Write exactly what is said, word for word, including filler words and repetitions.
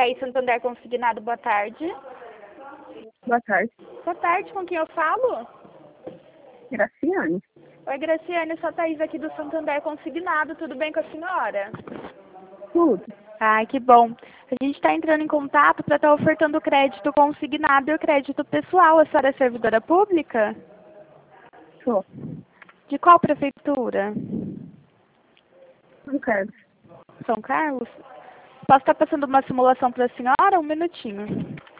Thaís Santander Consignado, boa tarde. Boa tarde. Boa tarde, com quem eu falo? Graciane. Oi, Graciane, eu sou a Thaís aqui do Santander Consignado, tudo bem com a senhora? Tudo. Ai, que bom. A gente está entrando em contato para estar ofertando o crédito consignado e o crédito pessoal. A senhora é servidora pública? Sou. De qual prefeitura? São Carlos. São Carlos? Posso estar passando uma simulação para a senhora? Um minutinho.